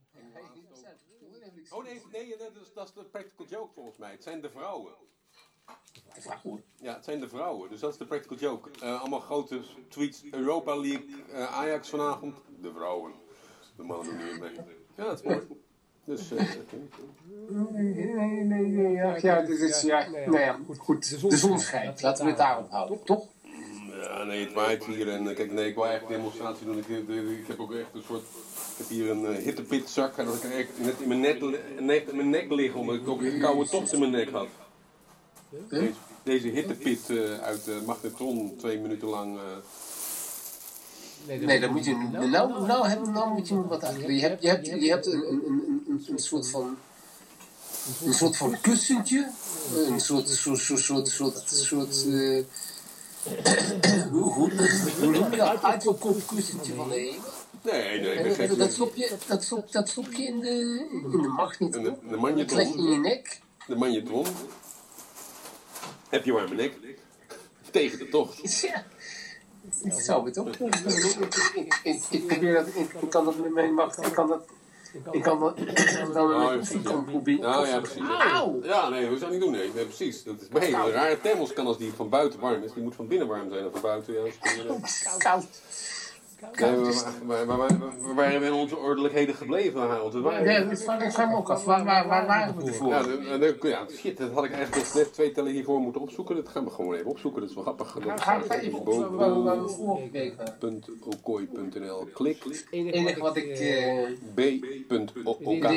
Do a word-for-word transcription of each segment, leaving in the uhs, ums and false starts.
Oh nee, nee dat, is, dat is de practical joke volgens mij. Het zijn de vrouwen. De vrouwen? Ja, het zijn de vrouwen. Dus dat is de practical joke. Uh, allemaal grote tweets. Europa League, uh, Ajax vanavond. De vrouwen. De mannen doen niet mee. Ja, dat is mooi. Dus, uh, nee, nee, nee, nee, ja, ja, dit is, ja, nou ja, goed, de zon schijnt, laten we het daarop houden, toch? Ja, nee, het waait hier en kijk, nee, ik wou eigenlijk een demonstratie doen, ik, ik heb ook echt een soort, ik heb hier een uh, hittepitzak, dat ik echt net in mijn nek, net in mijn nek lig, omdat ik ook een koude tocht in mijn nek had. Deze, deze hittepit uh, uit de uh, magnetron, twee minuten lang... Uh, Nee, nee, dan moet je, nou, nou, nou, nou moet je wat uitleggen. Je hebt, je hebt, je hebt een, een, een, een, een soort van, een soort van kussentje, een soort, soort, soort, soort, soort, soort uh, hoe, hoe, hoe noem je dat? Uitverkoopkussentje van de hemel. Nee, nee, ik ben dat stop je, dat stop, dat stop je in de, in de magnetron. De, de magnetron. Dat leg je in je nek. De magnetron. Heb je warme nek? Tegen de tocht. Ja. Ik zou het ook doen. Ik probeer dat, ik kan dat met mijn macht, ik kan dat, ik kan dat, dan ik kan proberen. Nou ja, precies. Auw! Ja, nee, we zou niet doen, nee, nee precies. Dat is een hele rare thermos kan als die van buiten warm is, die moet van binnen warm zijn en van buiten, ja. Koud. Nee, waar, waar, waar, waar hebben we in onze ordelijkheden gebleven, Harold? Ja, dat vraag me ook af. Waar, waar, waar waren we ervoor? Ja, de, de, ja, shit, dat had ik eigenlijk net twee tellen hiervoor moeten opzoeken. Dat gaan we gewoon even opzoeken, dat is wel grappig. Nou, ga ik even opzoeken waar we voor gekeken hebben. .okooi punt n l, klik. Het enige wat ik... b punt o k. Het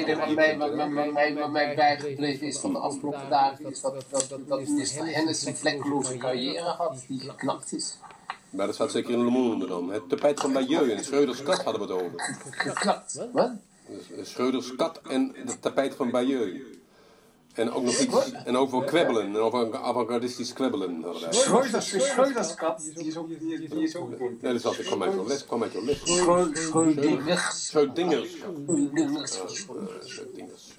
enige wat mij bijgebleven is van de afgelopen dagen is dat, dat, dat, dat minister Hennis een vlekkeloze carrière had die geknakt is. Maar dat staat zeker in Le Monde dan. Het tapijt van Bayeux en Schreuders kat hadden we het over. Geknakt? Wat? Schreuders kat en het tapijt van Bayeux. En ook nog iets, en over kwebbelen, en over avant-gardistisch kwebbelen. Schreuders kat, die is ook, die is ook goed. Nee, dat ik kwam uit jouw les, kwam uit jouw les. Schreudingers. Schreudingers. Schreudingers.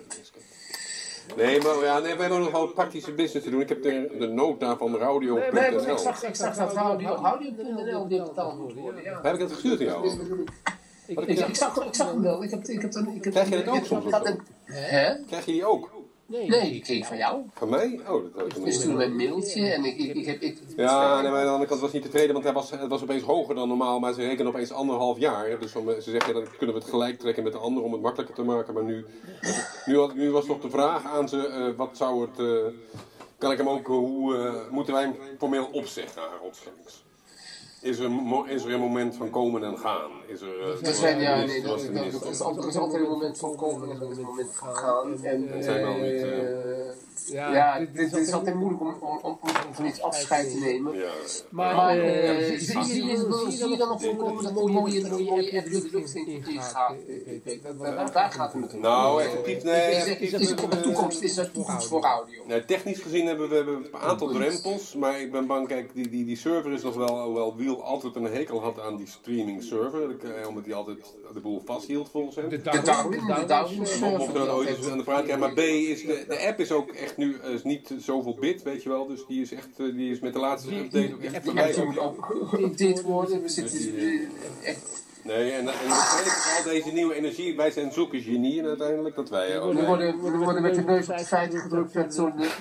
Nee, maar ja, nee, we hebben nog wel praktische business te doen. Ik heb de, de nota van radio punt n l. Nee, nee, ik zag, ik zag dat radio, radio punt n l die het antwoord worden. Ja. Heb ik het gestuurd aan jou? Ik, ik, ik, zag, ik zag hem wel. Ik heb, ik heb, ik heb, Krijg je dat ook soms? Hè? Krijg je die ook? Nee, nee, die kreeg ik van jou. Van mij? Oh, dat had ik niet. Dus toen een mailtje en ik, ik, ik heb... Ik, ja, nee, maar aan de andere kant was niet tevreden, want hij was, het was opeens hoger dan normaal, maar ze rekenen opeens anderhalf jaar. Dus om, ze zeggen, dan kunnen we het gelijk trekken met de ander om het makkelijker te maken. Maar nu, nu, had, nu was toch de vraag aan ze, uh, wat zou het... Uh, kan ik hem ook, hoe uh, moeten wij hem formeel opzeggen, Harold Schellings? Is er, is er een moment van komen en gaan? Is er, uh, dat zijn, ja, nee, dat, dat, dat is altijd, er is altijd een moment van komen en een moment van gaan. En, dat zijn wel niet... Uh, Ja, ja dit, dit is altijd moeilijk om, om, om, om van iets afscheid te nemen. Ja. Maar, maar uh, uh, zie, zie, je, zie je dan nog voorkomen dat een mooie, mooie app de lucht in gaat? Daar gaat het om. Nou, effectief, nee. Is het op de toekomst, is dat toekomst voor audio? Nee, technisch gezien hebben we, we hebben een aantal drempels, maar ik ben bang, kijk, die, die, die server is nog wel, hoewel Wiel altijd een hekel had aan die streaming server, omdat hij altijd de boel vasthield volgens hem. De download server. aan de vraag krijgen, maar B is, de, de app is ook echt nu uh, is niet zoveel bit, weet je wel, dus die is echt, uh, die is met de laatste update ook echt voorbij. Die moet ook geüpdate worden, we zitten uh, echt... Nee, en, en al deze nieuwe energie, wij zijn zulke genieën uiteindelijk, dat wij... Uh, we, worden, we worden met de neus op de feiten gedrukt met zo'n... Uh,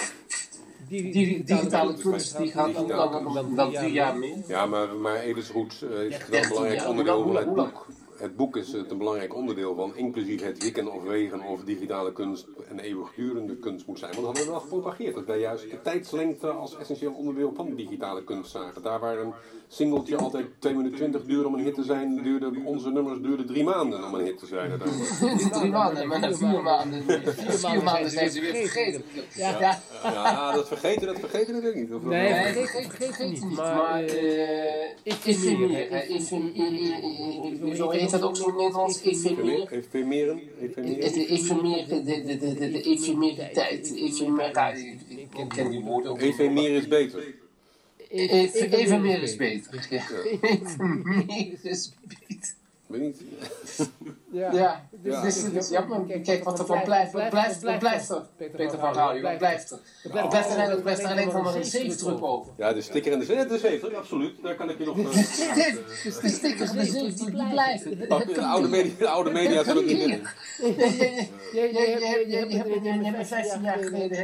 Die, die digitale kunst die gaat dan, dan, dan, dan drie jaar mee. Ja, maar, maar Edesroet uh, is wel een belangrijk onderdeel van het boek. Het boek is het een belangrijk onderdeel van, inclusief het wikken of wegen of digitale kunst en eeuwigdurende kunst moet zijn. Want dat hadden we wel gepropageerd, dat wij juist de tijdslengte als essentieel onderdeel van digitale kunst zagen. Daar waar een singeltje altijd twee minuten twintig duurde om een hit te zijn, duurde onze nummers duurden drie maanden om een hit te zijn. Niet drie maanden, maar na vier maanden, vier maanden zijn ze weer vergeten. Ja, ja. ja dat vergeten, dat vergeten natuurlijk niet. Of nee, nee, dat vergeten niet, maar efemeren, zo heet dat ook zo in het Nederlands, efemeren. Efemeren? Efemeren, de efemeriteit, efemera, ik ken die woorden ook. Efemeren is beter. Even meer is beter. Ja. Even meer is beter. Weet niet. Ja, ja. Dus, dus, dus ja, maar kijk wat er van blijft. Wat blijft, wat blijft er, Peter van Gouwen? Wat blijft er? Er blijft er, er blijft er alleen nog maar een zeefdruk over. Ja, de sticker en de zeefdruk, de zeefdruk, absoluut. Daar kan ik je nog... Uh, de stickers en de zeefdruk, die blijven. De oude media, de oude media zullen niet in. Je hebt vijftien jaar geleden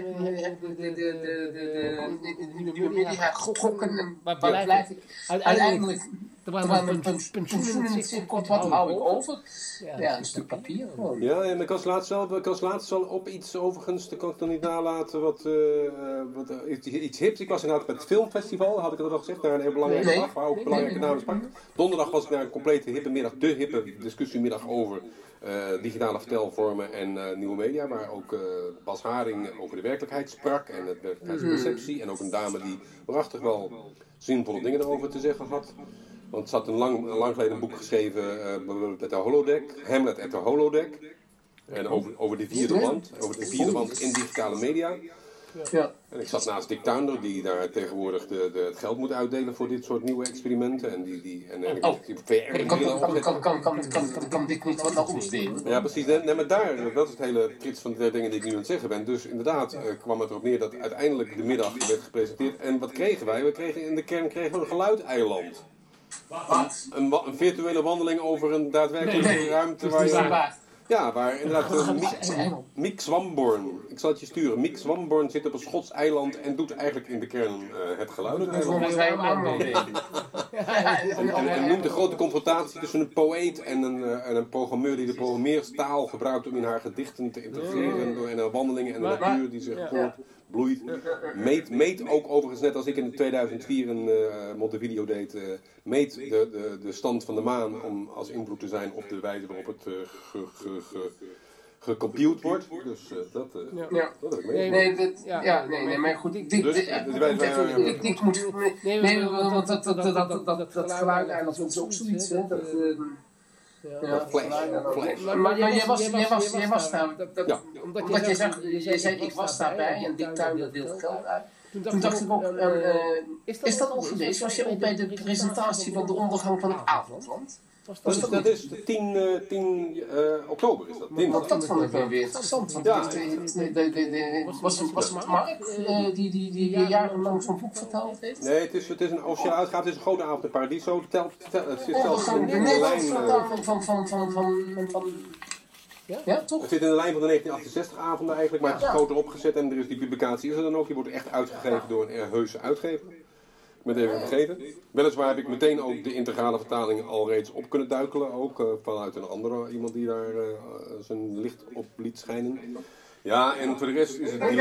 de nieuwe media getrokken. Maar blijf ik uiteindelijk... Er waren een pensioenen in het cirkort, wat hou ik over? Ja, een stuk papier gewoon. Ja, en ik was laatst al, ik was laatst al op iets overigens, dat kan ik dan niet nalaten, wat, uh, wat uh, iets, iets hips. Ik was inderdaad bij het filmfestival, had ik dat al gezegd, naar een heel belangrijke nee, dag, waar ook belangrijke namen sprak. Donderdag was ik naar een complete hippe middag, de hippe discussiemiddag over uh, digitale vertelvormen en uh, nieuwe media, waar ook uh, Bas Haring over de werkelijkheid sprak en de werkelijkheidsperceptie. En ook een dame die prachtig wel zinvolle dingen erover te zeggen had. Want ze had een lang, lang geleden een boek geschreven, uh, met de holodeck, Hamlet at the holodeck. En over, over de vierde wand, over de vierde wand in digitale media. Ja. En ik zat naast Dick Tuinder, die daar tegenwoordig de, de, het geld moet uitdelen voor dit soort nieuwe experimenten. En die, die, en, en, oh, die V R kan, kan, kan, kan, kan, kan, kan Dick niet wat naar ons delen? Ja, precies. Nee, maar daar, dat is het hele trits van de dingen die ik nu aan het zeggen ben. Dus inderdaad uh, kwam het erop neer dat uiteindelijk de middag werd gepresenteerd. En wat kregen wij? We kregen in de kern kregen we een geluideiland. Wat? Een, een virtuele wandeling over een daadwerkelijke nee, nee, ruimte waar je... Ja, waar inderdaad uh, Miek, Miek Swamborn, ik zal het je sturen, Miek Swamborn zit op een Schots eiland en doet eigenlijk in de kern uh, het geluid. En, en, en noemt de grote confrontatie tussen een poëet en een, uh, en een programmeur die de programmeerstaal gebruikt om in haar gedichten te integreren en haar wandelingen en de natuur die zich voortbloeit. Meet, meet ook overigens, net als ik in tweeduizend vier een uh, Montevideo deed, uh, meet de, de, de stand van de maan om als invloed te zijn op de wijze waarop het uh, ge, ge, ge, gecompute wordt. Dus uh, dat, uh, ja. dat heb ik mee. Nee, nee, dat, ja, nee, nee, maar goed, ik denk, ik moet, nee, want dat, dat, dat, dat, dat, dat geluid eigenlijk, dat is ook zoiets, hè, dat... Ja, ja, flash, flash. Maar, maar, maar jij was, jij was, jij was daar, dat, dat, ja. omdat, omdat jij zag, je zei ik was daarbij en Dick Tuinder deelt geld uit. Toen dacht ik ook, uh, uh, is dat al geweest? Was je ook bij de presentatie van de ondergang van het avondland? Was dat, dat, is, dat is tien, uh, tien uh, oktober is dat. Dat, dat vond ik wel weer interessant. Want ja. de, de, de, de, was, was het Mark uh, die, die, die je jarenlang zo'n boek verteld heeft? Nee, het is, het is een officiële uitgave, het is een grote avond in Paradiso. Het telt, het zit zelfs in de lijn van, van, van, van, van, van ja? Ja, toch? Het zit in de lijn van de negentien achtenzestig avonden eigenlijk, maar het is groter opgezet en er is die publicatie is er dan ook. Die wordt echt uitgegeven door een heuse uitgever. Ik ben het even vergeten. Weliswaar heb ik meteen ook de integrale vertaling al reeds op kunnen duikelen. Ook uh, vanuit een andere, iemand die daar uh, zijn licht op liet schijnen. Ja, en voor de rest is het dilemma.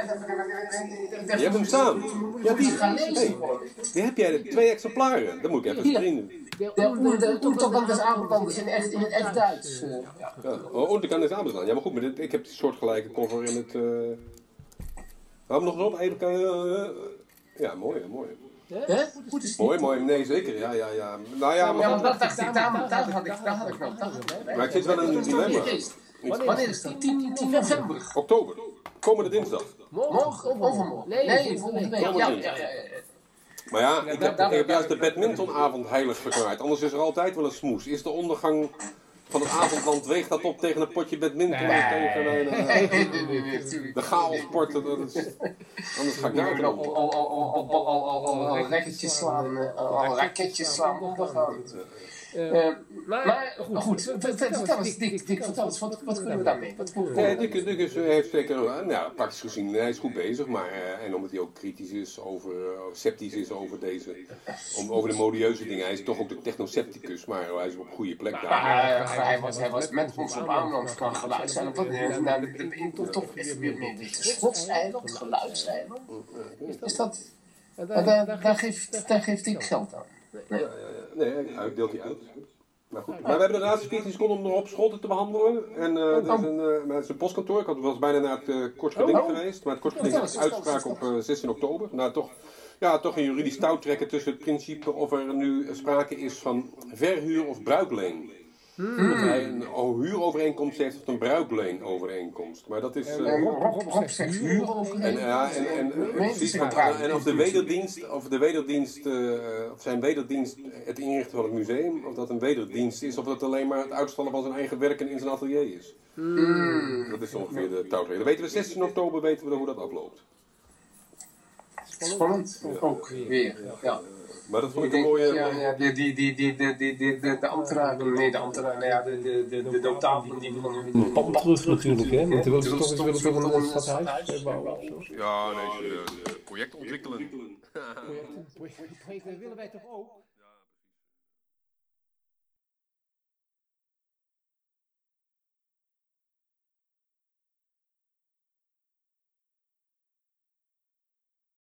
Je hebt hem staan. Ja, die. Hey, die heb jij, twee exemplaren. Dat moet ik even springen. De Untergang des Abendlandes in echt, in het echt Duits. Ja, Untergang des Abendlandes. Ja, maar goed, maar dit, ik heb die soortgelijke cover in het... Uh... Hou hem nog eens op, even... Uh, ja, mooi, mooi. Huh? Goed is mooi, mooi, nee zeker, ja, ja, ja. Nou ja, maar... Ja, maar dat dacht ik, daar had ik, daar had ik nog, maar ik zit wel in een dilemma. Wanneer is dat? tien november? Oktober, komende dinsdag. Morgen of overmorgen? Nee, volgende week. Ja, ja, ja. Maar ja, ik heb, ik heb juist de badmintonavond heilig verklaard, anders is er altijd wel een smoes. Is de ondergang van het avondland, weegt dat op tegen een potje badminton? Nee, tegen nee, nee, nee, nee, nee, nee. De chaossport, anders ga ik daar al al al al al racketjes slaan, al racketjes slaan ondergaan. Uh, maar goed, vertel eens, Dick, Dick, vertel eens, wat, wat kunnen we daarmee? Wat kunnen we nee, Dick, Dick is, heeft zeker, nou, praktisch gezien, hij is goed bezig, maar uh, en omdat hij ook kritisch is over, uh, sceptisch is over deze, om, over de modieuze dingen. Hij is toch ook de technoscepticus, maar hij is op een goede plek daar. Maar uh, hij, was, hij was met ons op aanland kan geluid zijn, of wat? Nou, de, de, de, de, toch is weer meer dit schotseiland, geluidseiland. Is dat, daar, daar, daar, geeft, daar geeft Dick geld aan. Nee, ja, ja, ja. nee hij deelt hij uit. Maar goed. Maar we hebben de laatste veertien seconden om nog op schotten te behandelen. En uh, oh, dat is een, uh, het is een postkantoor. Ik had was bijna naar het uh, kort geding oh, geweest. Maar het kort geding is uitspraak op uh, zestien oktober. Nou, toch, ja, toch een juridisch touwtrekken tussen het principe of er nu sprake is van verhuur of bruikleen. Hmm. Dat hij een huurovereenkomst heeft of een bruikleenovereenkomst. Maar dat is... Uh, uh, Rob, Rob zegt huurovereenkomst. En, ja, en, en, en, en, en of de wederdienst, of de wederdienst, uh, of zijn wederdienst het inrichten van het museum, of dat een wederdienst is, of dat alleen maar het uitstellen van zijn eigen werken in zijn atelier is. Hmm. Dat is ongeveer de touwtreden. Weten we zestien oktober weten we hoe dat afloopt. Spannend, ja. Ook weer, ja. Maar dat vond ik een mooie... Ja, ja, die, die, die, die, die, die, die, de, de ambtenaren, nee, de ambtenaren, nou ja, de, de, de, de notabelen die van hun... Een pand terug natuurlijk, hè? Want we willen toch eens willen toch een stadhuis bouwen of zo? Ja, nee, project ontwikkelen. Projecten willen wij toch ook?